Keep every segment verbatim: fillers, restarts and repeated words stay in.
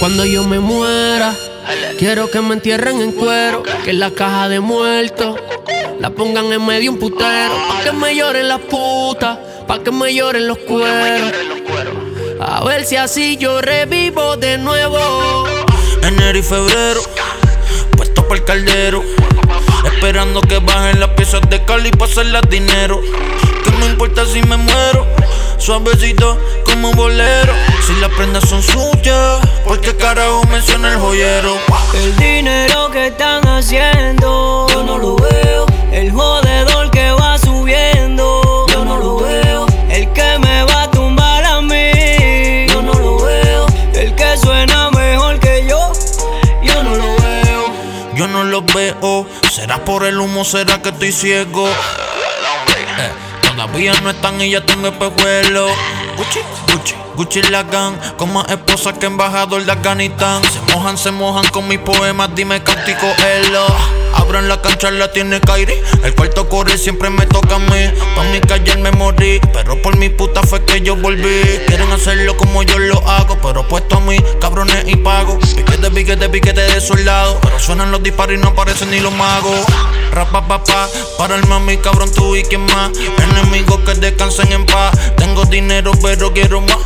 Cuando yo me muera, quiero que me entierren en cuero, que en la caja de muertos la pongan en medio un putero, pa' que me lloren las putas, pa' que me lloren los cueros. A ver si así yo revivo de nuevo. Enero y febrero, puesto por el caldero, esperando que bajen las piezas de Cali pa' hacerlas dinero. Que no importa si me muero, suavecito como un bolero. Si las prendas son suyas, ¿por qué carajo menciona el joyero? El dinero que están haciendo, yo no lo veo. El jodedor que va subiendo, yo no lo veo. El que me va a tumbar a mí, yo no lo veo. El que suena mejor que yo, yo no lo veo. Yo no lo veo, será por el humo, será que estoy ciego. Eh, todavía no están y ya tengo espejuelo. Gucci, Gucci, Gucci la gang, con más esposa que embajador de Afganistán. Se mojan, se mojan con mis poemas, dime Cautico Elo. Abran la cancha, la tiene Kairi. El cuarto corre siempre me toca a mí. Pa' mi calle me morí, pero por mi puta fue que yo volví. Quieren hacerlo como yo lo hago, pero puesto a mí, cabrones y pago. Piquete, piquete, piquete de soldado, pero suenan los disparos y no aparecen ni los magos. Rapa, papá, para el mami, cabrón, tú y quién más. Enemigos que descansen en paz. Tengo dinero, pero quiero más.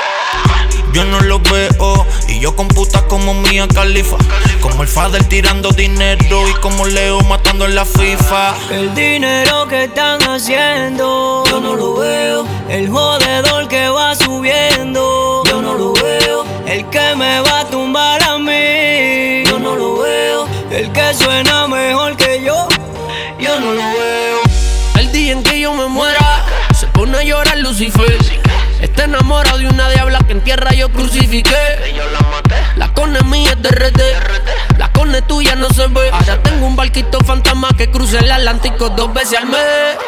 Yo no lo veo, y yo con putas como Mia Khalifa, como el Fader tirando dinero y como Leo matando en la FIFA. El dinero que están haciendo, yo no lo veo. El jodedor que va subiendo, yo no lo veo. El que me va a tumbar a mí, yo no lo veo. El que suena mejor que yo, yo no lo veo. El día en que yo me muera, se pone a llorar Lucifer. Está enamorado de una diabla que en tierra yo crucifiqué. La cone mía es de R D, la cone tuya no se ve. Ahora tengo un barquito fantasma que cruza el Atlántico dos veces al mes.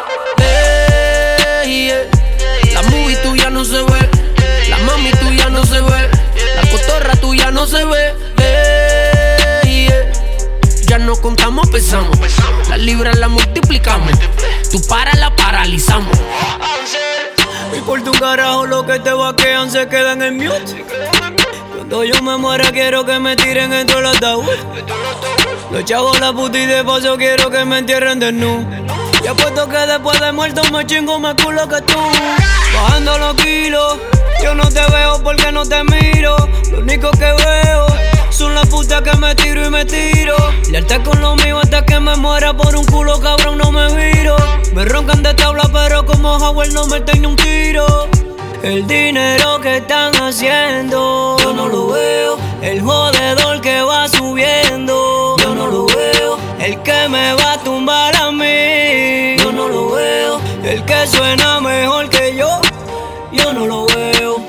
Hey, yeah. La movie tuya no se ve, la mami tuya no se ve, la cotorra tuya no se ve. Hey, yeah. Ya no contamos, pesamos, las libras las multiplicamos, tú para la paralizamos. Y por tu carajo lo que te vaquean se quedan en mute. Cuando yo me muera quiero que me tiren dentro del ataúd. Los chavos la puta y de paso quiero que me entierren desnudo. Y apuesto que después de muerto me chingo más culo que tú. Bajando los kilos, yo no te veo porque no te miro. Lo único que veo son las putas que me tiro y me tiro. Lealtad con lo mío hasta que me muera, por un culo cabrón no me viro. Me roncan de tabla pero como Howard no me ni un tiro. El dinero que están haciendo, yo no lo veo. El jodedor que va subiendo, yo no lo veo. El que me va a tumbar a mí, yo no lo veo. El que suena mejor que yo, yo no lo veo.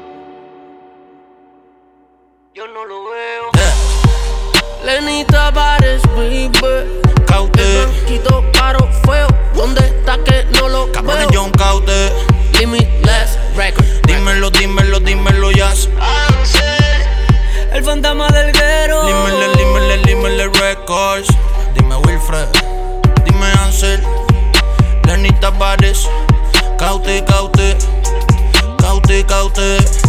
Yo no lo veo. Lenny Tavares, baby. Caute, El blanquito paro feo. ¿Dónde está que no lo cabrones veo? John Caute. Limitless Record. Dímelo, dímelo, dímelo, Jazz. El fantasma del guero. Dímele, dímele, dímele Records. Dime Wilfred, dime Ansel. Lenny Tavares. Caute, caute, caute, caute.